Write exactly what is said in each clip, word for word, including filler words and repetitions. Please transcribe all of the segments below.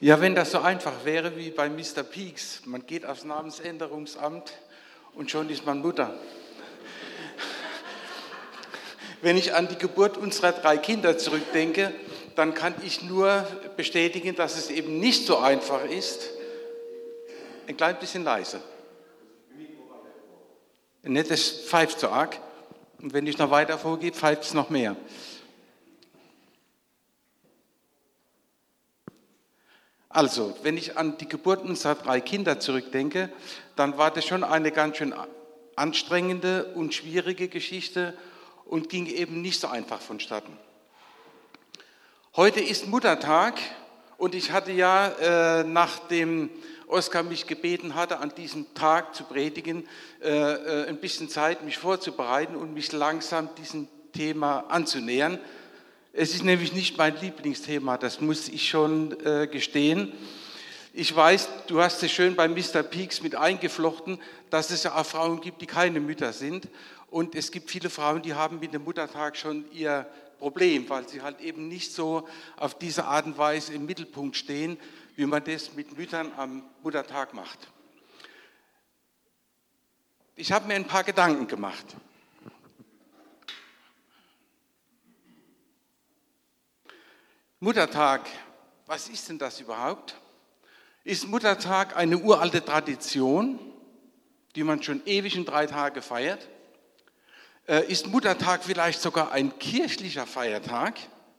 Ja, wenn das so einfach wäre wie bei Mister Peaks, man geht aufs Namensänderungsamt und schon ist man Mutter. Wenn ich an die Geburt unserer drei Kinder zurückdenke, dann kann ich nur bestätigen, dass es eben nicht so einfach ist. Ein klein bisschen leise. Nicht, das pfeift so arg. Und wenn ich noch weiter vorgehe, pfeift es noch mehr. Also, wenn ich an die Geburt unserer drei Kinder zurückdenke, dann war das schon eine ganz schön anstrengende und schwierige Geschichte und ging eben nicht so einfach vonstatten. Heute ist Muttertag und ich hatte ja, äh, nachdem Oskar mich gebeten hatte, an diesem Tag zu predigen, äh, ein bisschen Zeit, mich vorzubereiten und mich langsam diesem Thema anzunähern. Es ist nämlich nicht mein Lieblingsthema, das muss ich schon äh, gestehen. Ich weiß, du hast es schön bei Mister Peaks mit eingeflochten, dass es ja auch Frauen gibt, die keine Mütter sind. Und es gibt viele Frauen, die haben mit dem Muttertag schon ihr Problem, weil sie halt eben nicht so auf diese Art und Weise im Mittelpunkt stehen, wie man das mit Müttern am Muttertag macht. Ich habe mir ein paar Gedanken gemacht. Muttertag, was ist denn das überhaupt? Ist Muttertag eine uralte Tradition, die man schon ewig in drei Tage feiert? Ist Muttertag vielleicht sogar ein kirchlicher Feiertag?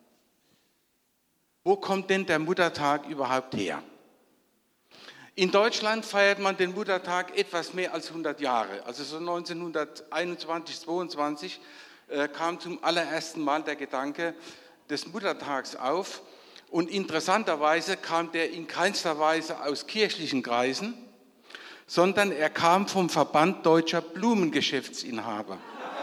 Wo kommt denn der Muttertag überhaupt her? In Deutschland feiert man den Muttertag etwas mehr als hundert Jahre. Also so neunzehnhunderteinundzwanzig, zweiundzwanzig äh, kam zum allerersten Mal der Gedanke des Muttertags auf. Und interessanterweise kam der in keinster Weise aus kirchlichen Kreisen, sondern er kam vom Verband Deutscher Blumengeschäftsinhaber.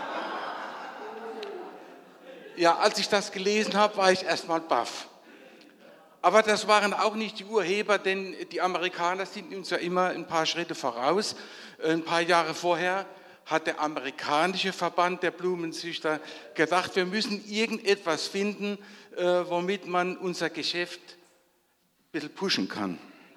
Ja, als ich das gelesen habe, war ich erstmal baff. Aber das waren auch nicht die Urheber, denn die Amerikaner sind uns ja immer ein paar Schritte voraus. Ein paar Jahre vorher hat der amerikanische Verband der Blumenzüchter gedacht, wir müssen irgendetwas finden, womit man unser Geschäft ein bisschen pushen kann.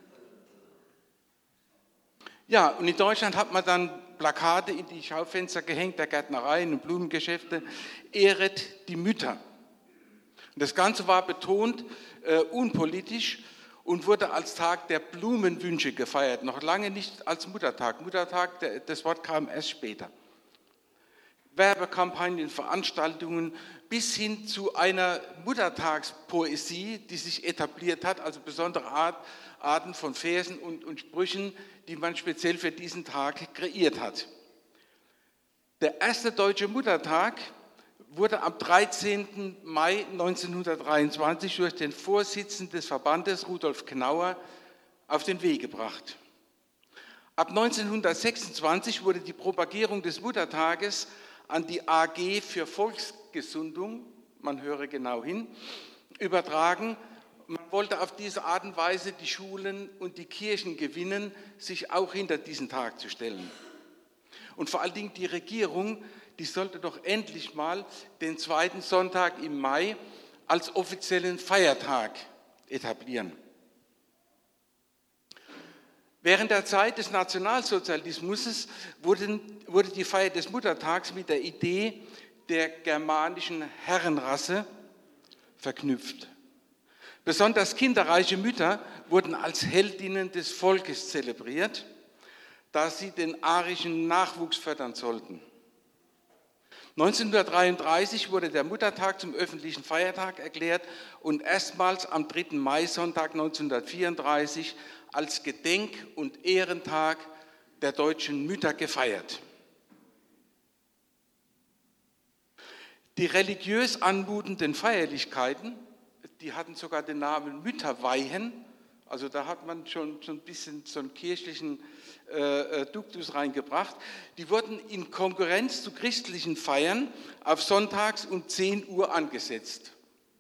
Ja, und in Deutschland hat man dann Plakate in die Schaufenster gehängt, der Gärtnereien und Blumengeschäfte, ehret die Mütter. Und das Ganze war betont äh, unpolitisch und wurde als Tag der Blumenwünsche gefeiert, noch lange nicht als Muttertag. Muttertag, der, das Wort kam erst später. Werbekampagnen, Veranstaltungen bis hin zu einer Muttertagspoesie, die sich etabliert hat, also besondere Art, Arten von Versen und, und Sprüchen, die man speziell für diesen Tag kreiert hat. Der erste deutsche Muttertag wurde am dreizehnten Mai neunzehnhundertdreiundzwanzig durch den Vorsitzenden des Verbandes, Rudolf Knauer, auf den Weg gebracht. Ab neunzehnhundertsechsundzwanzig wurde die Propagierung des Muttertages an die A G für Volksgesundung, man höre genau hin, übertragen. Man wollte auf diese Art und Weise die Schulen und die Kirchen gewinnen, sich auch hinter diesen Tag zu stellen. Und vor allen Dingen die Regierung, die sollte doch endlich mal den zweiten Sonntag im Mai als offiziellen Feiertag etablieren. Während der Zeit des Nationalsozialismus wurde, wurde die Feier des Muttertags mit der Idee der germanischen Herrenrasse verknüpft. Besonders kinderreiche Mütter wurden als Heldinnen des Volkes zelebriert, da sie den arischen Nachwuchs fördern sollten. neunzehnhundertdreiunddreißig wurde der Muttertag zum öffentlichen Feiertag erklärt und erstmals am dritten Mai-Sonntag neunzehnhundertvierunddreißig als Gedenk- und Ehrentag der deutschen Mütter gefeiert. Die religiös anmutenden Feierlichkeiten, die hatten sogar den Namen Mütterweihen, also da hat man schon, schon ein bisschen so einen kirchlichen äh, Duktus reingebracht. Die wurden in Konkurrenz zu christlichen Feiern auf sonntags um zehn Uhr angesetzt.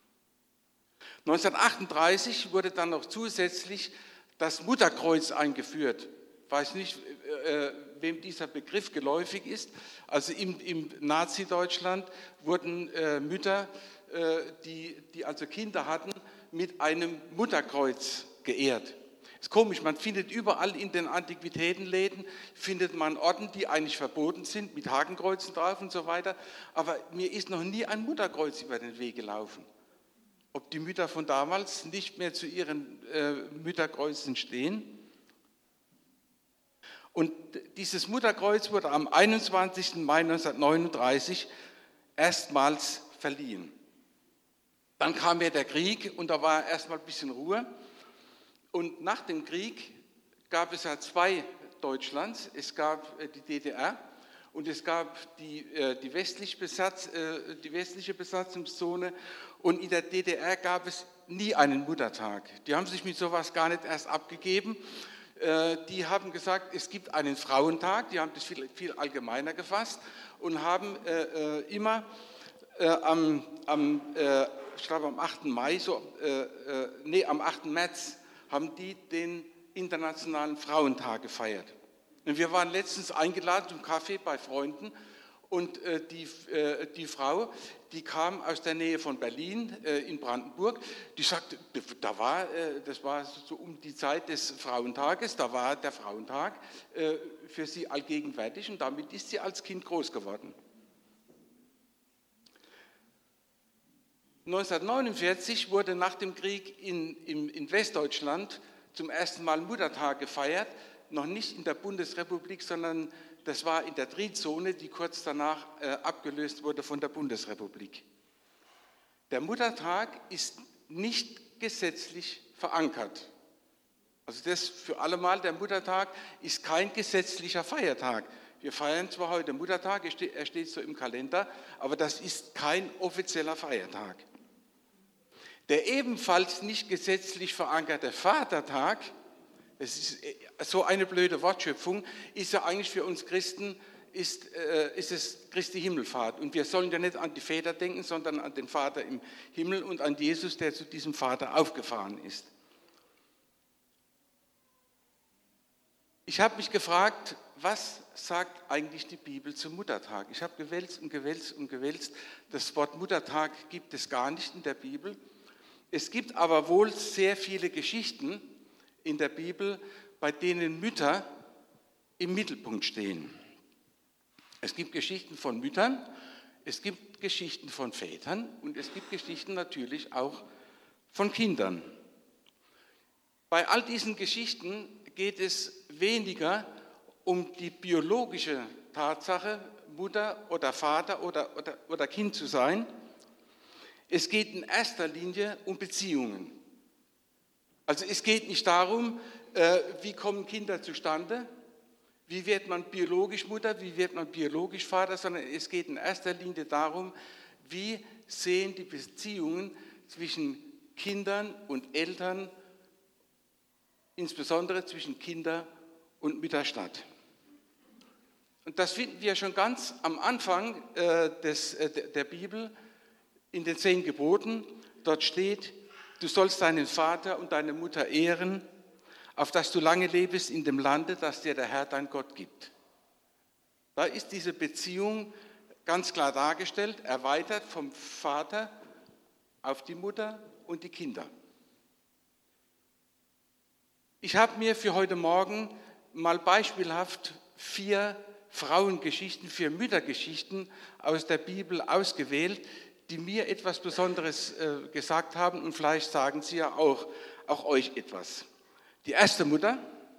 neunzehnhundertachtunddreißig wurde dann noch zusätzlich das Mutterkreuz eingeführt. Ich weiß nicht, äh, wem dieser Begriff geläufig ist. Also im, im Nazi-Deutschland wurden äh, Mütter, äh, die, die also Kinder hatten, mit einem Mutterkreuz geehrt. Ist komisch, man findet überall in den Antiquitätenläden, findet man Orden, die eigentlich verboten sind, mit Hakenkreuzen drauf und so weiter. Aber mir ist noch nie ein Mutterkreuz über den Weg gelaufen. Ob die Mütter von damals nicht mehr zu ihren äh, Mütterkreuzen stehen. Und dieses Mutterkreuz wurde am einundzwanzigsten Mai neunzehnhundertneununddreißig erstmals verliehen. Dann kam ja der Krieg und da war erstmal ein bisschen Ruhe. Und nach dem Krieg gab es ja zwei Deutschlands. Es gab die D D R und es gab die, die, westliche, Besatz, die westliche Besatzungszone. Und in der D D R gab es nie einen Muttertag. Die haben sich mit sowas gar nicht erst abgegeben. Die haben gesagt, es gibt einen Frauentag. Die haben das viel, viel allgemeiner gefasst und haben immer am, am, ich glaube am achten Mai, so, nee, am achten März, haben die den Internationalen Frauentag gefeiert. Und wir waren letztens eingeladen zum Kaffee bei Freunden und äh, die, äh, die Frau, die kam aus der Nähe von Berlin äh, in Brandenburg, die sagte, da war, äh, das war so um die Zeit des Frauentages, da war der Frauentag äh, für sie allgegenwärtig und damit ist sie als Kind groß geworden. neunzehnhundertneunundvierzig wurde nach dem Krieg in, in, in Westdeutschland zum ersten Mal Muttertag gefeiert, noch nicht in der Bundesrepublik, sondern das war in der Triezone, die kurz danach äh, abgelöst wurde von der Bundesrepublik. Der Muttertag ist nicht gesetzlich verankert. Also das für alle Mal, der Muttertag ist kein gesetzlicher Feiertag. Wir feiern zwar heute Muttertag, er steht so im Kalender, aber das ist kein offizieller Feiertag. Der ebenfalls nicht gesetzlich verankerte Vatertag, das ist so eine blöde Wortschöpfung, ist ja eigentlich für uns Christen, ist, äh, ist es Christi Himmelfahrt. Und wir sollen ja nicht an die Väter denken, sondern an den Vater im Himmel und an Jesus, der zu diesem Vater aufgefahren ist. Ich habe mich gefragt, was sagt eigentlich die Bibel zum Muttertag? Ich habe gewälzt und gewälzt und gewälzt. Das Wort Muttertag gibt es gar nicht in der Bibel. Es gibt aber wohl sehr viele Geschichten in der Bibel, bei denen Mütter im Mittelpunkt stehen. Es gibt Geschichten von Müttern, es gibt Geschichten von Vätern und es gibt Geschichten natürlich auch von Kindern. Bei all diesen Geschichten geht es weniger um die biologische Tatsache, Mutter oder Vater oder, oder, oder Kind zu sein. Es geht in erster Linie um Beziehungen. Also es geht nicht darum, äh, wie kommen Kinder zustande, wie wird man biologisch Mutter, wie wird man biologisch Vater, sondern es geht in erster Linie darum, wie sehen die Beziehungen zwischen Kindern und Eltern, insbesondere zwischen Kinder und Mütter statt. Und das finden wir schon ganz am Anfang äh, des, äh, der Bibel in den zehn Geboten. Dort steht, du sollst deinen Vater und deine Mutter ehren, auf dass du lange lebst in dem Lande, das dir der Herr dein Gott gibt. Da ist diese Beziehung ganz klar dargestellt, erweitert vom Vater auf die Mutter und die Kinder. Ich habe mir für heute Morgen mal beispielhaft vier Frauengeschichten, vier Müttergeschichten aus der Bibel ausgewählt, die mir etwas Besonderes äh, gesagt haben und vielleicht sagen sie ja auch, auch euch etwas. Die erste Mutter,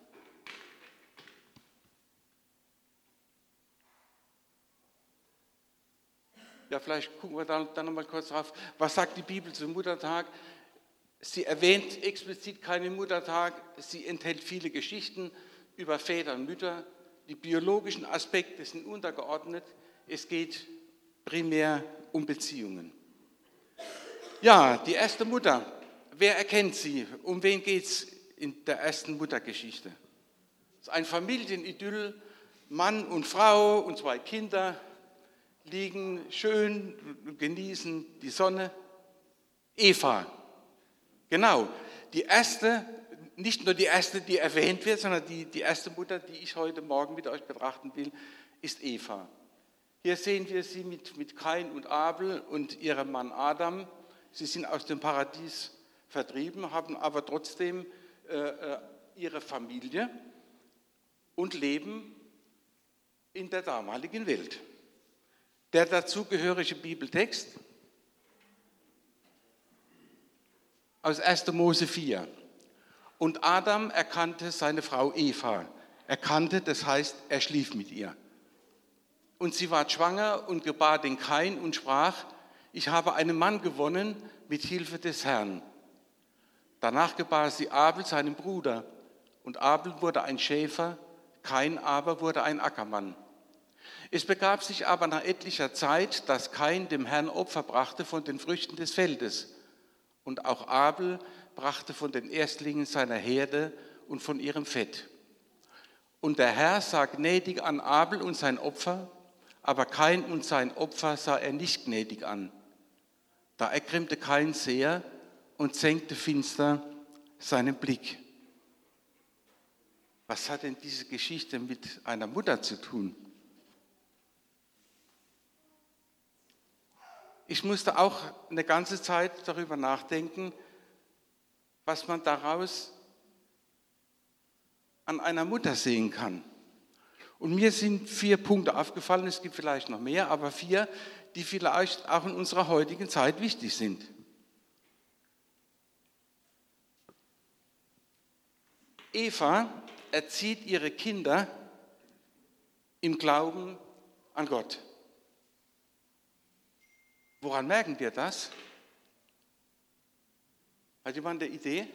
ja vielleicht gucken wir da, da noch mal kurz drauf, was sagt die Bibel zum Muttertag? Sie erwähnt explizit keinen Muttertag, sie enthält viele Geschichten über Väter und Mütter. Die biologischen Aspekte sind untergeordnet, es geht primär um Beziehungen. Ja, die erste Mutter, wer erkennt sie? Um wen geht es in der ersten Muttergeschichte? Es ist ein Familienidyll, Mann und Frau und zwei Kinder liegen schön, genießen die Sonne. Eva, genau, die erste, nicht nur die erste, die erwähnt wird, sondern die, die erste Mutter, die ich heute Morgen mit euch betrachten will, ist Eva. Hier sehen wir sie mit, mit Kain und Abel und ihrem Mann Adam. Sie sind aus dem Paradies vertrieben, haben aber trotzdem äh, ihre Familie und leben in der damaligen Welt. Der dazugehörige Bibeltext aus erster Mose vier. Und Adam erkannte seine Frau Eva. Erkannte, das heißt, er schlief mit ihr. Und sie ward schwanger und gebar den Kain und sprach, ich habe einen Mann gewonnen mit Hilfe des Herrn. Danach gebar sie Abel, seinen Bruder. Und Abel wurde ein Schäfer, Kain aber wurde ein Ackermann. Es begab sich aber nach etlicher Zeit, dass Kain dem Herrn Opfer brachte von den Früchten des Feldes. Und auch Abel brachte von den Erstlingen seiner Herde und von ihrem Fett. Und der Herr sah gnädig an Abel und sein Opfer, aber Kain und sein Opfer sah er nicht gnädig an. Da ergrimmte Kain sehr und senkte finster seinen Blick. Was hat denn diese Geschichte mit einer Mutter zu tun? Ich musste auch eine ganze Zeit darüber nachdenken, was man daraus an einer Mutter sehen kann. Und mir sind vier Punkte aufgefallen, es gibt vielleicht noch mehr, aber vier, die vielleicht auch in unserer heutigen Zeit wichtig sind. Eva erzieht ihre Kinder im Glauben an Gott. Woran merken wir das? Hat jemand eine Idee?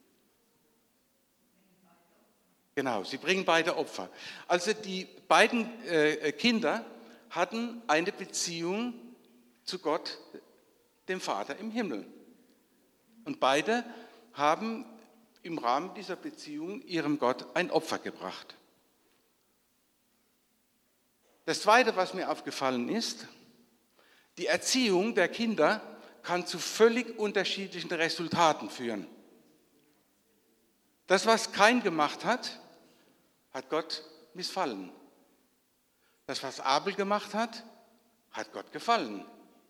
Genau, sie bringen beide Opfer. Also die beiden äh, Kinder hatten eine Beziehung zu Gott, dem Vater im Himmel. Und beide haben im Rahmen dieser Beziehung ihrem Gott ein Opfer gebracht. Das Zweite, was mir aufgefallen ist, die Erziehung der Kinder kann zu völlig unterschiedlichen Resultaten führen. Das, was Kain gemacht hat, hat Gott missfallen. Das, was Abel gemacht hat, hat Gott gefallen.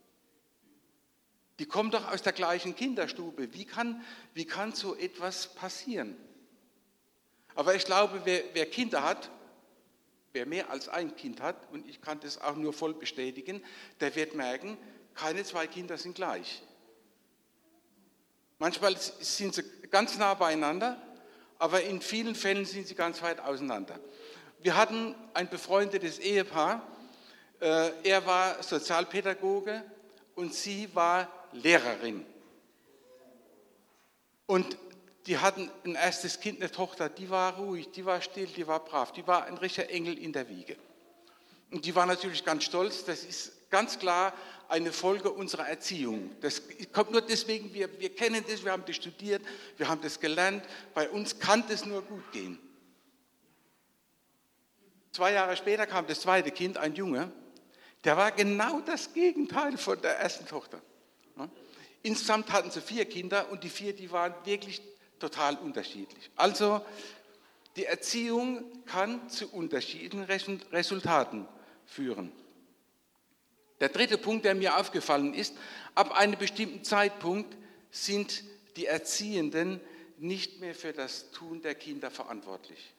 Die kommen doch aus der gleichen Kinderstube. Wie kann, wie kann so etwas passieren? Aber ich glaube, wer, wer Kinder hat, wer mehr als ein Kind hat, und ich kann das auch nur voll bestätigen, der wird merken, keine zwei Kinder sind gleich. Manchmal sind sie ganz nah beieinander, aber in vielen Fällen sind sie ganz weit auseinander. Wir hatten ein befreundetes Ehepaar, er war Sozialpädagoge und sie war Lehrerin. Und die hatten ein erstes Kind, eine Tochter, die war ruhig, die war still, die war brav, die war ein richtiger Engel in der Wiege. Und die war natürlich ganz stolz, das ist ganz klar eine Folge unserer Erziehung. Das kommt nur deswegen, wir, wir kennen das, wir haben das studiert, wir haben das gelernt, bei uns kann das nur gut gehen. Zwei Jahre später kam das zweite Kind, ein Junge, der war genau das Gegenteil von der ersten Tochter. Insgesamt hatten sie vier Kinder und die vier, die waren wirklich total unterschiedlich. Also die Erziehung kann zu unterschiedlichen Resultaten führen. Der dritte Punkt, der mir aufgefallen ist, ab einem bestimmten Zeitpunkt sind die Erziehenden nicht mehr für das Tun der Kinder verantwortlich.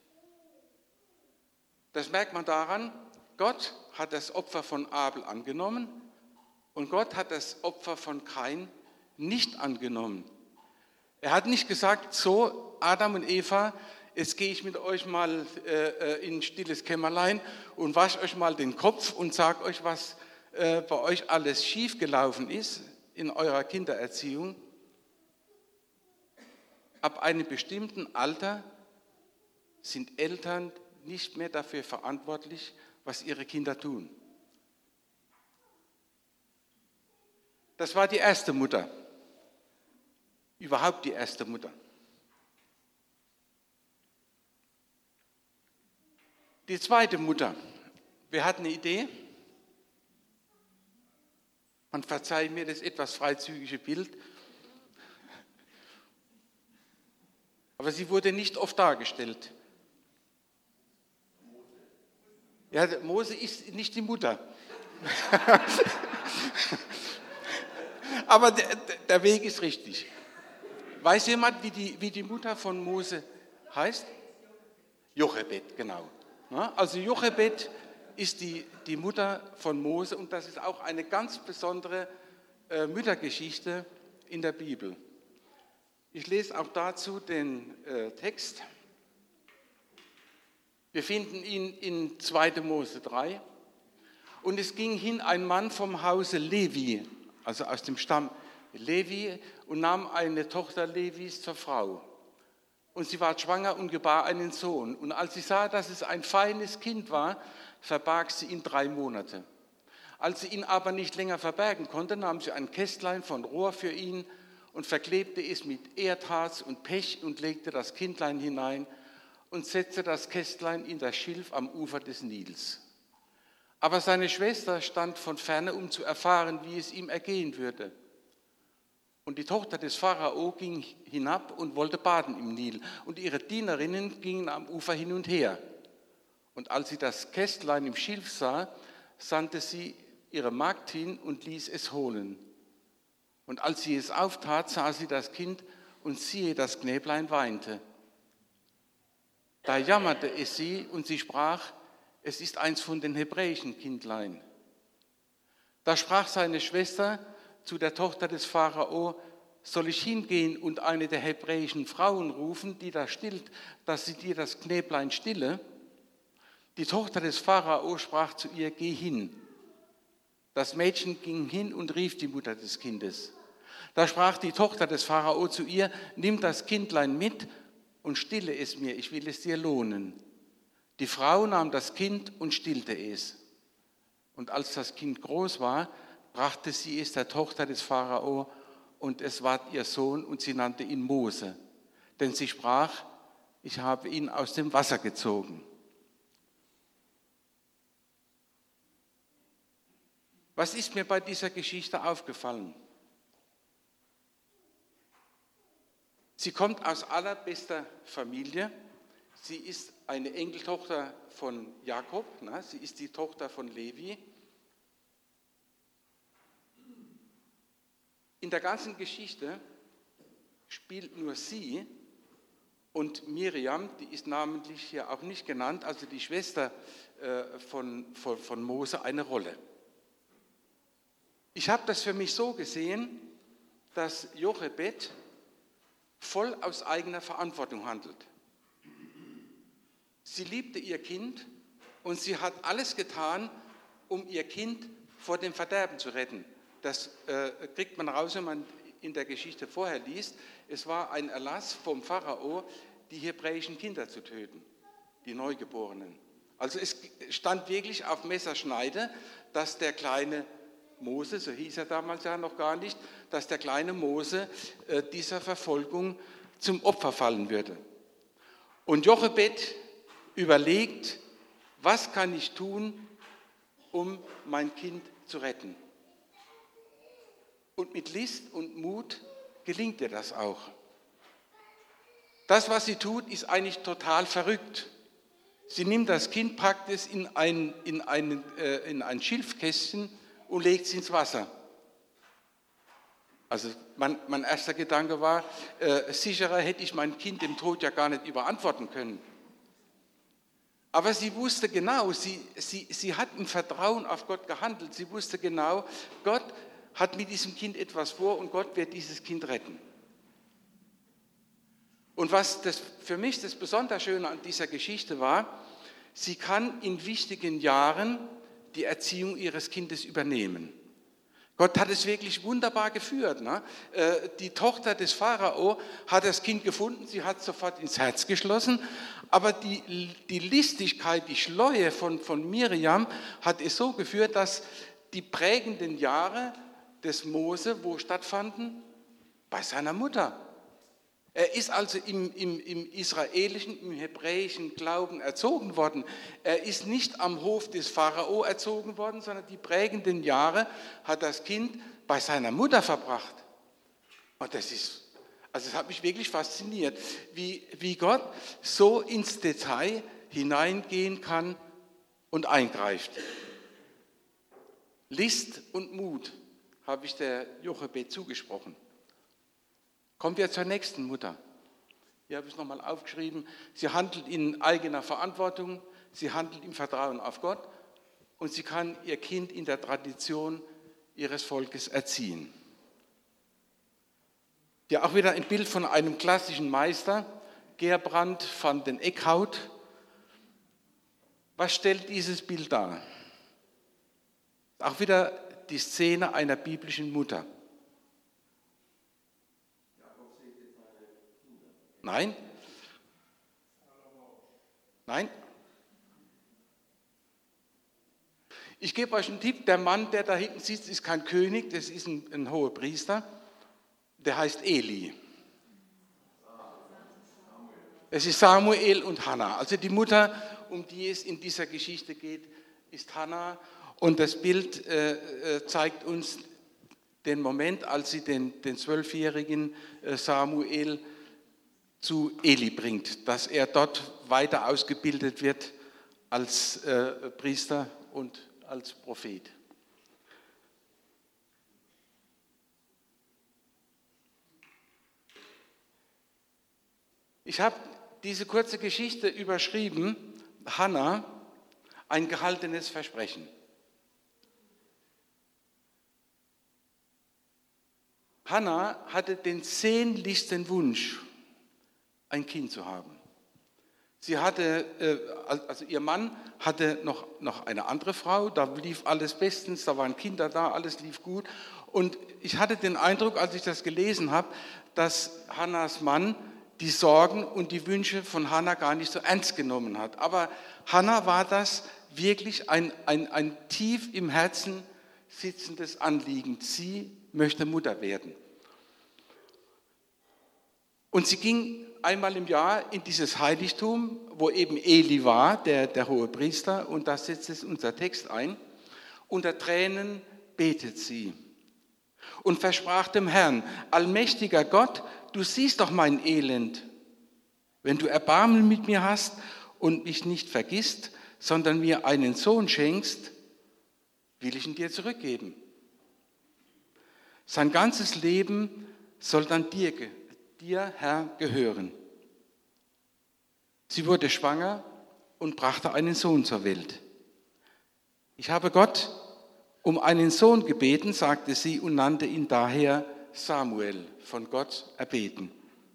Das merkt man daran, Gott hat das Opfer von Abel angenommen und Gott hat das Opfer von Kain nicht angenommen. Er hat nicht gesagt, so Adam und Eva, jetzt gehe ich mit euch mal äh, in ein stilles Kämmerlein und wasche euch mal den Kopf und sage euch, was äh, bei euch alles schiefgelaufen ist in eurer Kindererziehung. Ab einem bestimmten Alter sind Eltern nicht mehr dafür verantwortlich, was ihre Kinder tun. Das war die erste Mutter. Überhaupt die erste Mutter. Die zweite Mutter. Wer hat eine Idee? Man verzeiht mir das etwas freizügige Bild. Aber sie wurde nicht oft dargestellt. Ja, Mose ist nicht die Mutter. Aber der, der Weg ist richtig. Weiß jemand, wie die, wie die Mutter von Mose heißt? Jochebed, genau. Ja, also Jochebed ist die, die Mutter von Mose und das ist auch eine ganz besondere äh, Müttergeschichte in der Bibel. Ich lese auch dazu den äh, Text. Wir finden ihn in zweiter Mose drei. Und es ging hin ein Mann vom Hause Levi, also aus dem Stamm Levi, und nahm eine Tochter Levis zur Frau. Und sie war schwanger und gebar einen Sohn. Und als sie sah, dass es ein feines Kind war, verbarg sie ihn drei Monate. Als sie ihn aber nicht länger verbergen konnte, nahm sie ein Kästlein von Rohr für ihn und verklebte es mit Erdharz und Pech und legte das Kindlein hinein und setzte das Kästlein in das Schilf am Ufer des Nils. Aber seine Schwester stand von ferne, um zu erfahren, wie es ihm ergehen würde. Und die Tochter des Pharao ging hinab und wollte baden im Nil. Und ihre Dienerinnen gingen am Ufer hin und her. Und als sie das Kästlein im Schilf sah, sandte sie ihre Magd hin und ließ es holen. Und als sie es auftat, sah sie das Kind und siehe, das Knäblein weinte. Da jammerte es sie und sie sprach, es ist eins von den hebräischen Kindlein. Da sprach seine Schwester zu der Tochter des Pharao, soll ich hingehen und eine der hebräischen Frauen rufen, die da stillt, dass sie dir das Knäblein stille? Die Tochter des Pharao sprach zu ihr, geh hin. Das Mädchen ging hin und rief die Mutter des Kindes. Da sprach die Tochter des Pharao zu ihr, nimm das Kindlein mit und stille es mir, ich will es dir lohnen. Die Frau nahm das Kind und stillte es. Und als das Kind groß war, brachte sie es der Tochter des Pharao und es ward ihr Sohn und sie nannte ihn Mose. Denn sie sprach, ich habe ihn aus dem Wasser gezogen. Was ist mir bei dieser Geschichte aufgefallen? Sie kommt aus allerbester Familie. Sie ist eine Enkeltochter von Jakob, na, sie ist die Tochter von Levi. In der ganzen Geschichte spielt nur sie und Miriam, die ist namentlich hier auch nicht genannt, also die Schwester äh, von, von, von Mose, eine Rolle. Ich habe das für mich so gesehen, dass Jochebed voll aus eigener Verantwortung handelt. Sie liebte ihr Kind und sie hat alles getan, um ihr Kind vor dem Verderben zu retten. Das äh, kriegt man raus, wenn man in der Geschichte vorher liest. Es war ein Erlass vom Pharao, die hebräischen Kinder zu töten, die Neugeborenen. Also es stand wirklich auf Messerschneide, dass der kleine Mose, so hieß er damals ja noch gar nicht, dass der kleine Mose äh, dieser Verfolgung zum Opfer fallen würde. Und Jochebed überlegt, was kann ich tun, um mein Kind zu retten? Und mit List und Mut gelingt ihr das auch. Das, was sie tut, ist eigentlich total verrückt. Sie nimmt das Kind, packt es in ein, in ein, äh, in ein Schilfkästchen und legt es ins Wasser. Also mein, mein erster Gedanke war, äh, sicherer hätte ich mein Kind dem Tod ja gar nicht überantworten können. Aber sie wusste genau, sie, sie, sie hat im Vertrauen auf Gott gehandelt. Sie wusste genau, Gott hat mit diesem Kind etwas vor und Gott wird dieses Kind retten. Und was das für mich das besonders Schöne an dieser Geschichte war, sie kann in wichtigen Jahren die Erziehung ihres Kindes übernehmen. Gott hat es wirklich wunderbar geführt. Ne? Die Tochter des Pharao hat das Kind gefunden, sie hat es sofort ins Herz geschlossen, aber die, die Listigkeit, die Schleue von, von Miriam hat es so geführt, dass die prägenden Jahre des Mose wo stattfanden? Bei seiner Mutter. Er ist also im, im, im israelischen, im hebräischen Glauben erzogen worden. Er ist nicht am Hof des Pharao erzogen worden, sondern die prägenden Jahre hat das Kind bei seiner Mutter verbracht. Und das ist, also das hat mich wirklich fasziniert, wie, wie Gott so ins Detail hineingehen kann und eingreift. List und Mut habe ich der Jochebed zugesprochen. Kommen wir zur nächsten Mutter. Hier habe ich es nochmal aufgeschrieben. Sie handelt in eigener Verantwortung, sie handelt im Vertrauen auf Gott und sie kann ihr Kind in der Tradition ihres Volkes erziehen. Ja, auch wieder ein Bild von einem klassischen Meister, Gerbrand van den Eckhout. Was stellt dieses Bild dar? Auch wieder die Szene einer biblischen Mutter. Nein? Nein? Ich gebe euch einen Tipp, der Mann, der da hinten sitzt, ist kein König, das ist ein, ein hoher Priester, der heißt Eli. Es ist Samuel und Hannah. Also die Mutter, um die es in dieser Geschichte geht, ist Hannah. Und das Bild äh, zeigt uns den Moment, als sie den, den zwölfjährigen Samuel zu Eli bringt, dass er dort weiter ausgebildet wird als äh, Priester und als Prophet. Ich habe diese kurze Geschichte überschrieben, Hannah, ein gehaltenes Versprechen. Hannah hatte den sehnlichsten Wunsch, ein Kind zu haben. Sie hatte, also ihr Mann hatte noch, noch eine andere Frau, da lief alles bestens, da waren Kinder da, alles lief gut. Und ich hatte den Eindruck, als ich das gelesen habe, dass Hannahs Mann die Sorgen und die Wünsche von Hannah gar nicht so ernst genommen hat. Aber Hannah war das wirklich ein, ein, ein tief im Herzen sitzendes Anliegen. Sie möchte Mutter werden. Und sie ging einmal im Jahr in dieses Heiligtum, wo eben Eli war, der, der hohe Priester, und da setzt es unser Text ein. Unter Tränen betet sie und versprach dem Herrn: Allmächtiger Gott, du siehst doch mein Elend. Wenn du Erbarmen mit mir hast und mich nicht vergisst, sondern mir einen Sohn schenkst, will ich ihn dir zurückgeben. Sein ganzes Leben soll dann dir, dir, Herr, gehören. Sie wurde schwanger und brachte einen Sohn zur Welt. Ich habe Gott um einen Sohn gebeten, sagte sie, und nannte ihn daher Samuel, von Gott erbeten.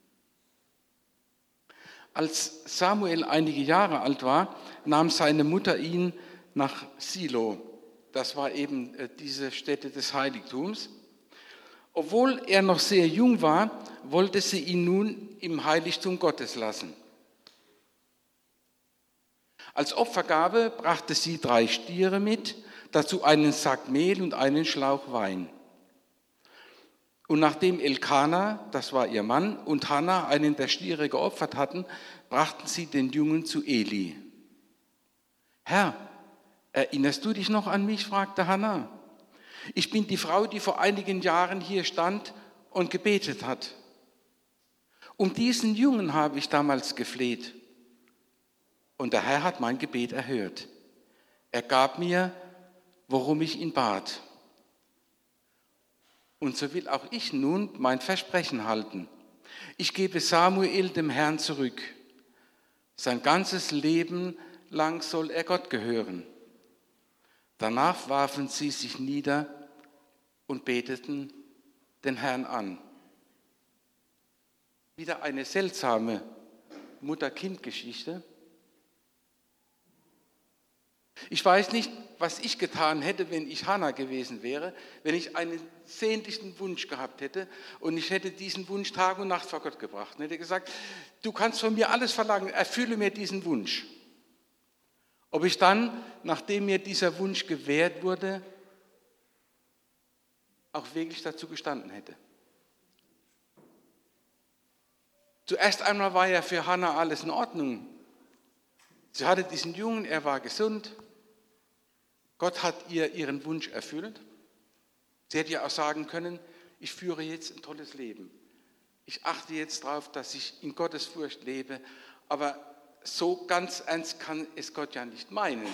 Als Samuel einige Jahre alt war, nahm seine Mutter ihn nach Silo. Das war eben diese Stätte des Heiligtums. Obwohl er noch sehr jung war, wollte sie ihn nun im Heiligtum Gottes lassen. Als Opfergabe brachte sie drei Stiere mit, dazu einen Sack Mehl und einen Schlauch Wein. Und nachdem Elkana, das war ihr Mann, und Hannah einen der Stiere geopfert hatten, brachten sie den Jungen zu Eli. Herr, erinnerst du dich noch an mich? Fragte Hannah. Ich bin die Frau, die vor einigen Jahren hier stand und gebetet hat. Um diesen Jungen habe ich damals gefleht. Und der Herr hat mein Gebet erhört. Er gab mir, worum ich ihn bat. Und so will auch ich nun mein Versprechen halten. Ich gebe Samuel dem Herrn zurück. Sein ganzes Leben lang soll er Gott gehören. Danach warfen sie sich nieder und beteten den Herrn an. Wieder eine seltsame Mutter-Kind-Geschichte. Ich weiß nicht, was ich getan hätte, wenn ich Hannah gewesen wäre, wenn ich einen sehnlichen Wunsch gehabt hätte und ich hätte diesen Wunsch Tag und Nacht vor Gott gebracht. Und hätte gesagt, du kannst von mir alles verlangen, erfülle mir diesen Wunsch. Ob ich dann, nachdem mir dieser Wunsch gewährt wurde, auch wirklich dazu gestanden hätte. Zuerst einmal war ja für Hannah alles in Ordnung. Sie hatte diesen Jungen, er war gesund. Gott hat ihr ihren Wunsch erfüllt. Sie hätte ja auch sagen können, ich führe jetzt ein tolles Leben. Ich achte jetzt darauf, dass ich in Gottes Furcht lebe. Aber so ganz ernst kann es Gott ja nicht meinen.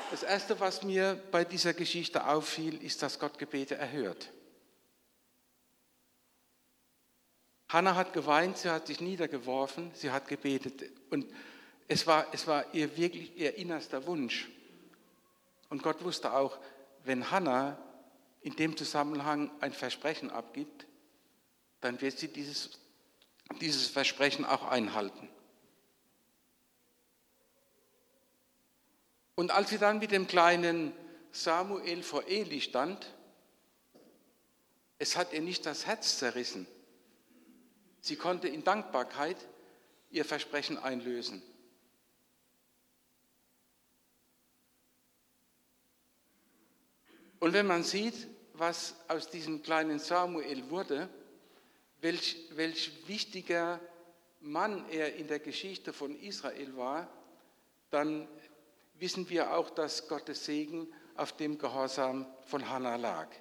Das Erste, was mir bei dieser Geschichte auffiel, ist, dass Gott Gebete erhört. Hannah hat geweint, sie hat sich niedergeworfen, sie hat gebetet. Und es war, es war ihr wirklich ihr innerster Wunsch. Und Gott wusste auch, wenn Hannah in dem Zusammenhang ein Versprechen abgibt, dann wird sie dieses, dieses Versprechen auch einhalten. Und als sie dann mit dem kleinen Samuel vor Eli stand, es hat ihr nicht das Herz zerrissen. Sie konnte in Dankbarkeit ihr Versprechen einlösen. Und wenn man sieht, was aus diesem kleinen Samuel wurde, welch, welch wichtiger Mann er in der Geschichte von Israel war, dann wissen wir auch, dass Gottes Segen auf dem Gehorsam von Hannah lag.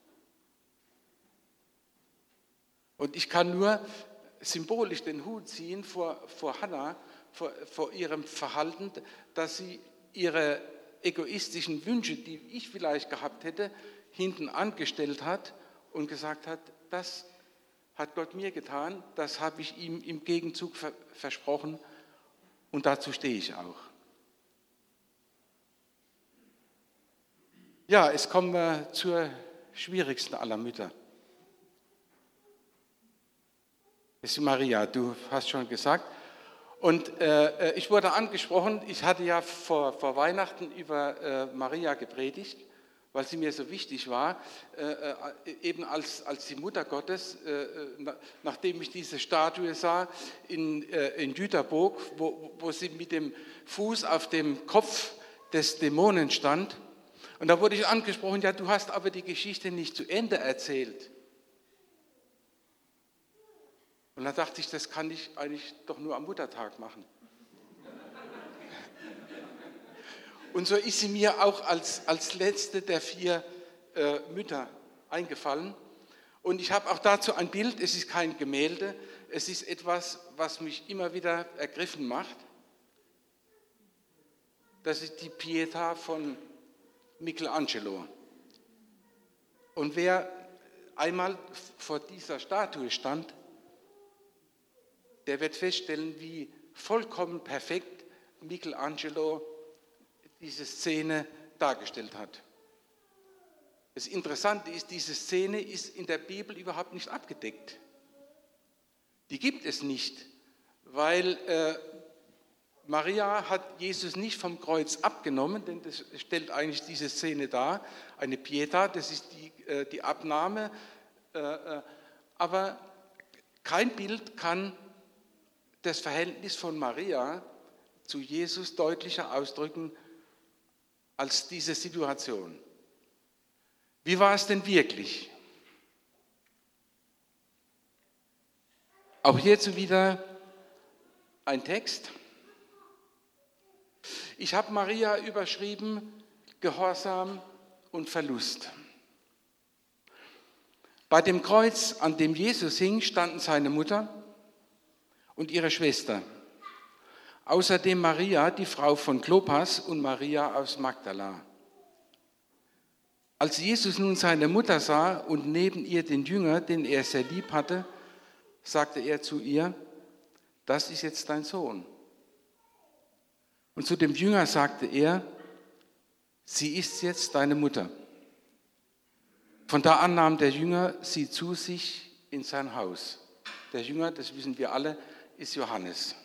Und ich kann nur symbolisch den Hut ziehen vor, vor Hannah, vor, vor ihrem Verhalten, dass sie ihre egoistischen Wünsche, die ich vielleicht gehabt hätte, hinten angestellt hat und gesagt hat, das hat Gott mir getan, das habe ich ihm im Gegenzug ver- versprochen und dazu stehe ich auch. Ja, es kommen wir zur schwierigsten aller Mütter. Das ist Maria, du hast schon gesagt. Und äh, ich wurde angesprochen, ich hatte ja vor, vor Weihnachten über äh, Maria gepredigt, weil sie mir so wichtig war, äh, eben als, als die Mutter Gottes, äh, nachdem ich diese Statue sah in, äh, in Jüterburg, wo, wo sie mit dem Fuß auf dem Kopf des Dämonen stand. Und da wurde ich angesprochen, ja, du hast aber die Geschichte nicht zu Ende erzählt. Und da dachte ich, das kann ich eigentlich doch nur am Muttertag machen. Und so ist sie mir auch als, als letzte der vier äh, Mütter eingefallen. Und ich habe auch dazu ein Bild, es ist kein Gemälde, es ist etwas, was mich immer wieder ergriffen macht. Das ist die Pietà von Michelangelo. Und wer einmal vor dieser Statue stand, der wird feststellen, wie vollkommen perfekt Michelangelo diese Szene dargestellt hat. Das Interessante ist, diese Szene ist in der Bibel überhaupt nicht abgedeckt. Die gibt es nicht, weil äh, Maria hat Jesus nicht vom Kreuz abgenommen, denn das stellt eigentlich diese Szene dar. Eine Pietà, das ist die, äh, die Abnahme. Äh, äh, aber kein Bild kann das Verhältnis von Maria zu Jesus deutlicher ausdrücken als diese Situation. Wie war es denn wirklich? Auch hierzu wieder ein Text. Ich habe Maria überschrieben, Gehorsam und Verlust. Bei dem Kreuz, an dem Jesus hing, standen seine Mutter und ihre Schwester. Außerdem Maria, die Frau von Klopas, und Maria aus Magdala. Als Jesus nun seine Mutter sah und neben ihr den Jünger, den er sehr lieb hatte, sagte er zu ihr, das ist jetzt dein Sohn. Und zu dem Jünger sagte er, sie ist jetzt deine Mutter. Von da an nahm der Jünger sie zu sich in sein Haus. Der Jünger, das wissen wir alle, ist Johannes.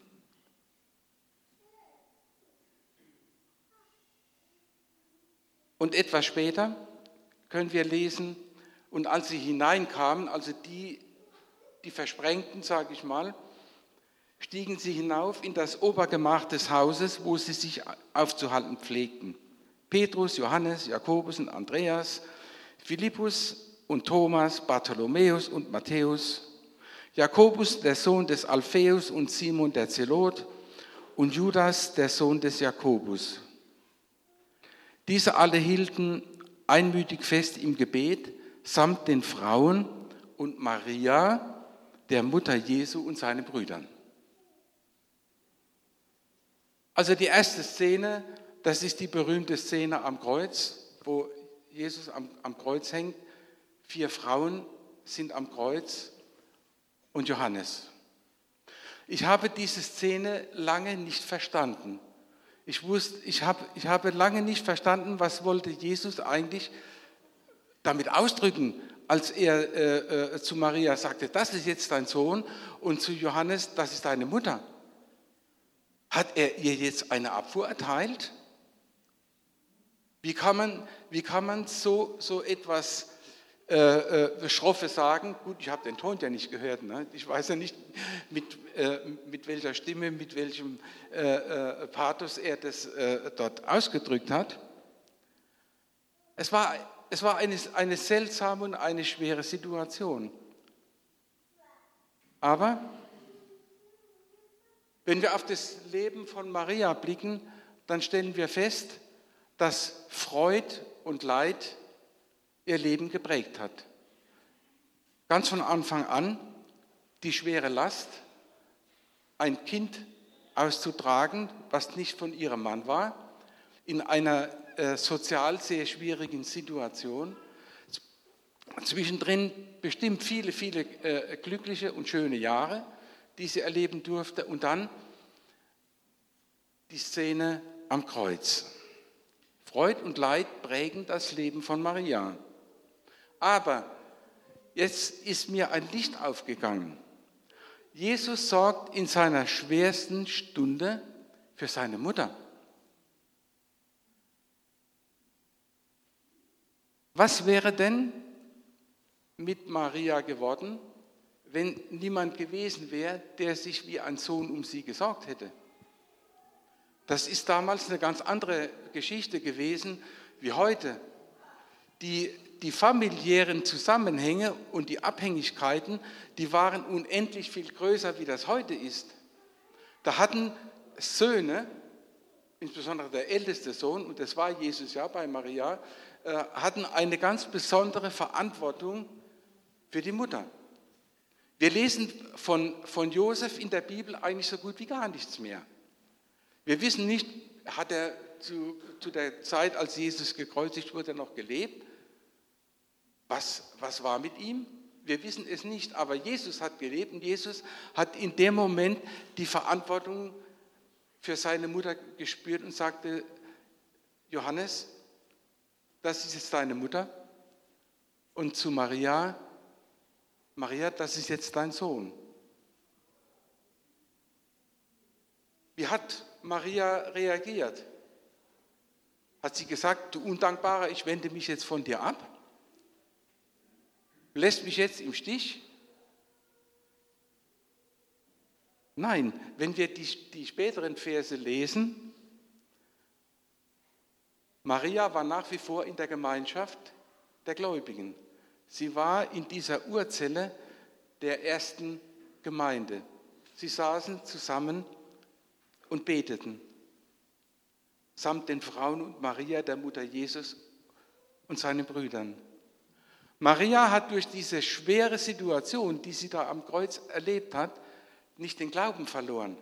Und etwas später können wir lesen, und als sie hineinkamen, also die, die Versprengten, sage ich mal, stiegen sie hinauf in das Obergemach des Hauses, wo sie sich aufzuhalten pflegten. Petrus, Johannes, Jakobus und Andreas, Philippus und Thomas, Bartholomäus und Matthäus, Jakobus, der Sohn des Alpheus, und Simon der Zelot und Judas, der Sohn des Jakobus. Diese alle hielten einmütig fest im Gebet, samt den Frauen und Maria, der Mutter Jesu und seinen Brüdern. Also die erste Szene, das ist die berühmte Szene am Kreuz, wo Jesus am, am Kreuz hängt. Vier Frauen sind am Kreuz und Johannes. Ich habe diese Szene lange nicht verstanden. Ich, wusste, ich, habe, ich habe lange nicht verstanden, was wollte Jesus eigentlich damit ausdrücken, als er äh, äh, zu Maria sagte, das ist jetzt dein Sohn, und zu Johannes, das ist deine Mutter. Hat er ihr jetzt eine Abfuhr erteilt? Wie kann man, wie kann man so, so etwas äh, äh, Schroffes sagen? Gut, ich habe den Ton ja nicht gehört. Ne? Ich weiß ja nicht, mit, äh, mit welcher Stimme, mit welchem äh, äh, Pathos er das äh, dort ausgedrückt hat. Es war, es war eine, eine seltsame und eine schwere Situation. Aber wenn wir auf das Leben von Maria blicken, dann stellen wir fest, dass Freud und Leid ihr Leben geprägt hat. Ganz von Anfang an die schwere Last, ein Kind auszutragen, was nicht von ihrem Mann war, in einer äh, sozial sehr schwierigen Situation. Zwischendrin bestimmt viele, viele äh, glückliche und schöne Jahre, die sie erleben durfte, und dann die Szene am Kreuz. Freud und Leid prägen das Leben von Maria. Aber jetzt ist mir ein Licht aufgegangen. Jesus sorgt in seiner schwersten Stunde für seine Mutter. Was wäre denn mit Maria geworden, wenn niemand gewesen wäre, der sich wie ein Sohn um sie gesorgt hätte? Das ist damals eine ganz andere Geschichte gewesen wie heute. Die, die familiären Zusammenhänge und die Abhängigkeiten, die waren unendlich viel größer, wie das heute ist. Da hatten Söhne, insbesondere der älteste Sohn, und das war Jesus ja bei Maria, äh, hatten eine ganz besondere Verantwortung für die Mutter. Wir lesen von, von Josef in der Bibel eigentlich so gut wie gar nichts mehr. Wir wissen nicht, hat er zu, zu der Zeit, als Jesus gekreuzigt wurde, noch gelebt? Was, was war mit ihm? Wir wissen es nicht, aber Jesus hat gelebt und Jesus hat in dem Moment die Verantwortung für seine Mutter gespürt und sagte, Johannes, das ist jetzt deine Mutter, und zu Maria, Maria, das ist jetzt dein Sohn. Wie hat Maria reagiert? Hat sie gesagt, du Undankbarer, ich wende mich jetzt von dir ab? Lässt mich jetzt im Stich? Nein, wenn wir die, die späteren Verse lesen, Maria war nach wie vor in der Gemeinschaft der Gläubigen. Sie war in dieser Urzelle der ersten Gemeinde. Sie saßen zusammen und beteten, samt den Frauen und Maria, der Mutter Jesus und seinen Brüdern. Maria hat durch diese schwere Situation, die sie da am Kreuz erlebt hat, nicht den Glauben verloren.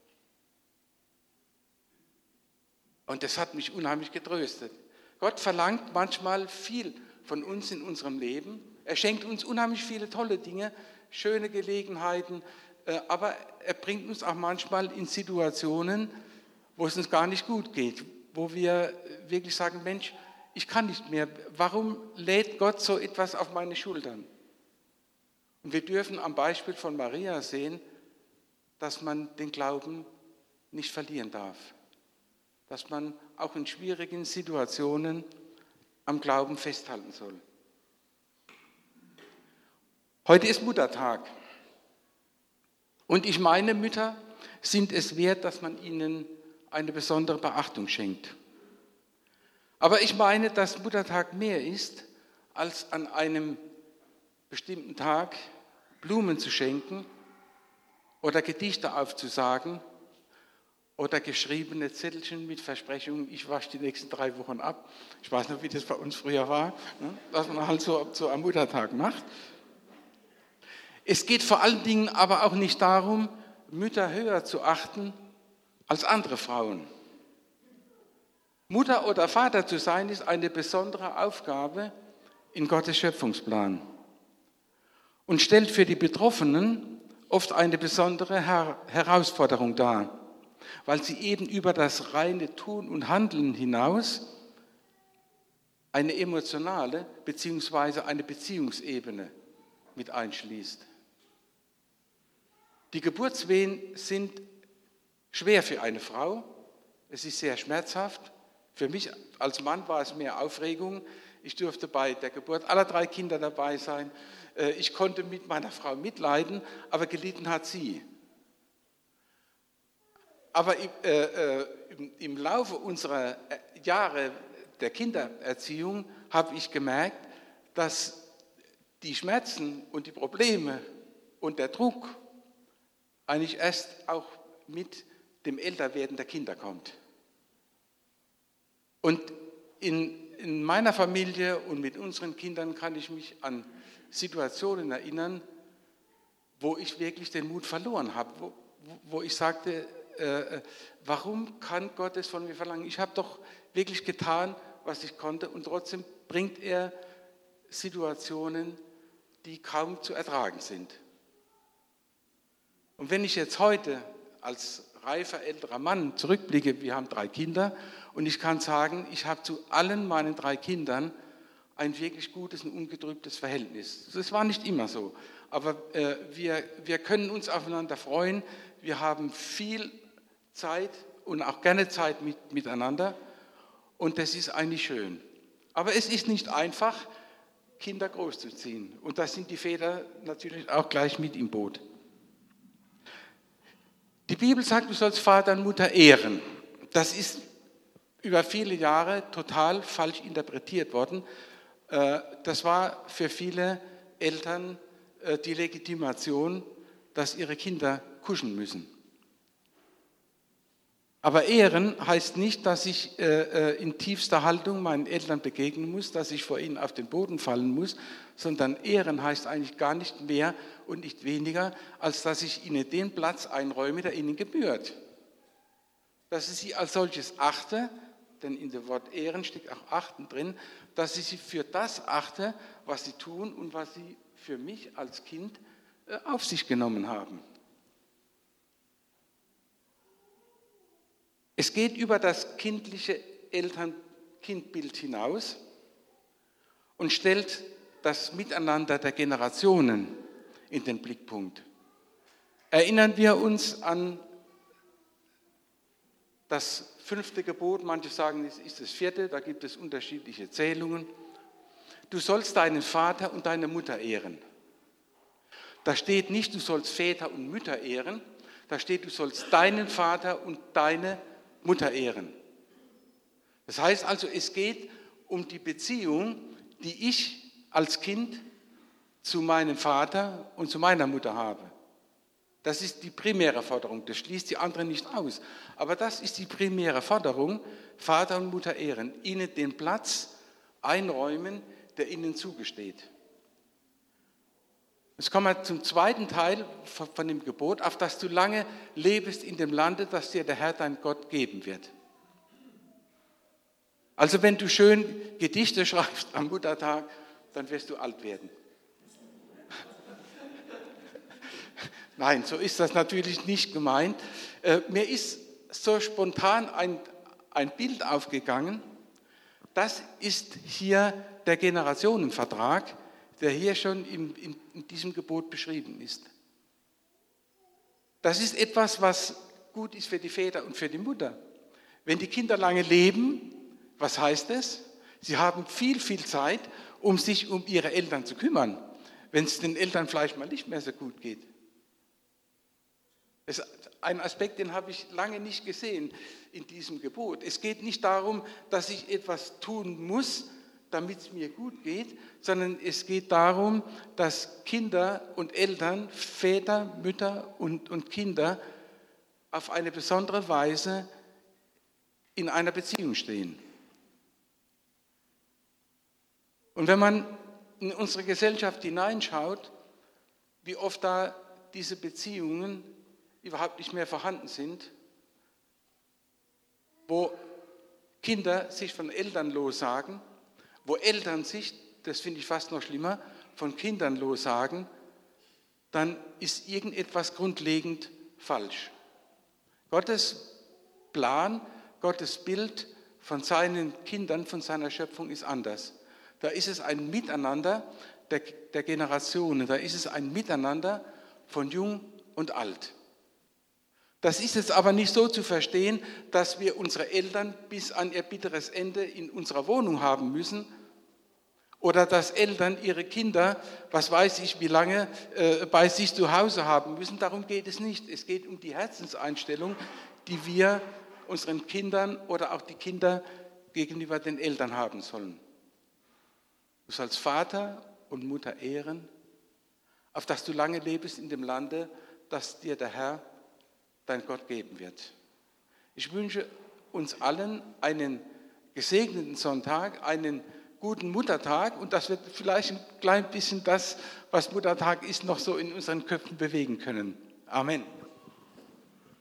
Und das hat mich unheimlich getröstet. Gott verlangt manchmal viel von uns in unserem Leben. Er schenkt uns unheimlich viele tolle Dinge, schöne Gelegenheiten, aber er bringt uns auch manchmal in Situationen, wo es uns gar nicht gut geht, wo wir wirklich sagen, Mensch, ich kann nicht mehr. Warum lädt Gott so etwas auf meine Schultern? Und wir dürfen am Beispiel von Maria sehen, dass man den Glauben nicht verlieren darf. Dass man auch in schwierigen Situationen am Glauben festhalten soll. Heute ist Muttertag. Und ich meine, Mütter sind es wert, dass man ihnen eine besondere Beachtung schenkt. Aber ich meine, dass Muttertag mehr ist, als an einem bestimmten Tag Blumen zu schenken oder Gedichte aufzusagen oder geschriebene Zettelchen mit Versprechungen, ich wasche die nächsten drei Wochen ab. Ich weiß noch, wie das bei uns früher war, was man halt so, so am Muttertag macht. Es geht vor allen Dingen aber auch nicht darum, Mütter höher zu achten als andere Frauen. Mutter oder Vater zu sein, ist eine besondere Aufgabe in Gottes Schöpfungsplan und stellt für die Betroffenen oft eine besondere Her- Herausforderung dar, weil sie eben über das reine Tun und Handeln hinaus eine emotionale bzw. eine Beziehungsebene mit einschließt. Die Geburtswehen sind schwer für eine Frau, es ist sehr schmerzhaft. Für mich als Mann war es mehr Aufregung. Ich durfte bei der Geburt aller drei Kinder dabei sein. Ich konnte mit meiner Frau mitleiden, aber gelitten hat sie. Aber im, äh, im, im Laufe unserer Jahre der Kindererziehung habe ich gemerkt, dass die Schmerzen und die Probleme und der Druck eigentlich erst auch mit dem Älterwerden der Kinder kommt. Und in, in meiner Familie und mit unseren Kindern kann ich mich an Situationen erinnern, wo ich wirklich den Mut verloren habe, wo, wo ich sagte, äh, warum kann Gott es von mir verlangen? Ich habe doch wirklich getan, was ich konnte, und trotzdem bringt er Situationen, die kaum zu ertragen sind. Und wenn ich jetzt heute als reifer älterer Mann zurückblicke, wir haben drei Kinder, und ich kann sagen, ich habe zu allen meinen drei Kindern ein wirklich gutes und ungetrübtes Verhältnis. Das war nicht immer so, aber äh, wir, wir können uns aufeinander freuen, wir haben viel Zeit und auch gerne Zeit mit, miteinander, und das ist eigentlich schön. Aber es ist nicht einfach, Kinder großzuziehen, und da sind die Väter natürlich auch gleich mit im Boot. Die Bibel sagt, du sollst Vater und Mutter ehren. Das ist über viele Jahre total falsch interpretiert worden. Das war für viele Eltern die Legitimation, dass ihre Kinder kuschen müssen. Aber ehren heißt nicht, dass ich in tiefster Haltung meinen Eltern begegnen muss, dass ich vor ihnen auf den Boden fallen muss, sondern ehren heißt eigentlich gar nicht mehr und nicht weniger, als dass ich ihnen den Platz einräume, der ihnen gebührt. Dass ich sie als solches achte, denn in dem Wort ehren steckt auch achten drin, dass ich sie für das achte, was sie tun und was sie für mich als Kind auf sich genommen haben. Es geht über das kindliche Eltern-Kind-Bild hinaus und stellt das Miteinander der Generationen in den Blickpunkt. Erinnern wir uns an das fünfte Gebot, manche sagen, es ist das vierte, da gibt es unterschiedliche Zählungen. Du sollst deinen Vater und deine Mutter ehren. Da steht nicht, du sollst Väter und Mütter ehren, da steht, du sollst deinen Vater und deine Mutter ehren. Das heißt also, es geht um die Beziehung, die ich als Kind zu meinem Vater und zu meiner Mutter habe. Das ist die primäre Forderung, das schließt die andere nicht aus. Aber das ist die primäre Forderung, Vater und Mutter ehren, ihnen den Platz einräumen, der ihnen zugesteht. Jetzt kommen wir zum zweiten Teil von dem Gebot, auf dass du lange lebst in dem Lande, das dir der Herr dein Gott geben wird. Also wenn du schön Gedichte schreibst am Muttertag, dann wirst du alt werden. Nein, so ist das natürlich nicht gemeint. Äh, mir ist so spontan ein, ein Bild aufgegangen. Das ist hier der Generationenvertrag, der hier schon in, in, in diesem Gebot beschrieben ist. Das ist etwas, was gut ist für die Väter und für die Mutter. Wenn die Kinder lange leben, was heißt es? Sie haben viel, viel Zeit, um sich um ihre Eltern zu kümmern, wenn es den Eltern vielleicht mal nicht mehr so gut geht. Das ist ein Aspekt, den habe ich lange nicht gesehen in diesem Gebot. Es geht nicht darum, dass ich etwas tun muss, damit es mir gut geht, sondern es geht darum, dass Kinder und Eltern, Väter, Mütter und, und Kinder auf eine besondere Weise in einer Beziehung stehen. Und wenn man in unsere Gesellschaft hineinschaut, wie oft da diese Beziehungen überhaupt nicht mehr vorhanden sind, wo Kinder sich von Eltern lossagen, wo Eltern sich, das finde ich fast noch schlimmer, von Kindern lossagen, dann ist irgendetwas grundlegend falsch. Gottes Plan, Gottes Bild von seinen Kindern, von seiner Schöpfung ist anders. Da ist es ein Miteinander der, der Generationen, da ist es ein Miteinander von Jung und Alt. Das ist jetzt aber nicht so zu verstehen, dass wir unsere Eltern bis an ihr bitteres Ende in unserer Wohnung haben müssen oder dass Eltern ihre Kinder, was weiß ich, wie lange äh, bei sich zu Hause haben müssen. Darum geht es nicht. Es geht um die Herzenseinstellung, die wir unseren Kindern oder auch die Kinder gegenüber den Eltern haben sollen. Du sollst Vater und Mutter ehren, auf dass du lange lebst in dem Lande, das dir der Herr, dein Gott, geben wird. Ich wünsche uns allen einen gesegneten Sonntag, einen guten Muttertag und dass wir vielleicht ein klein bisschen das, was Muttertag ist, noch so in unseren Köpfen bewegen können. Amen.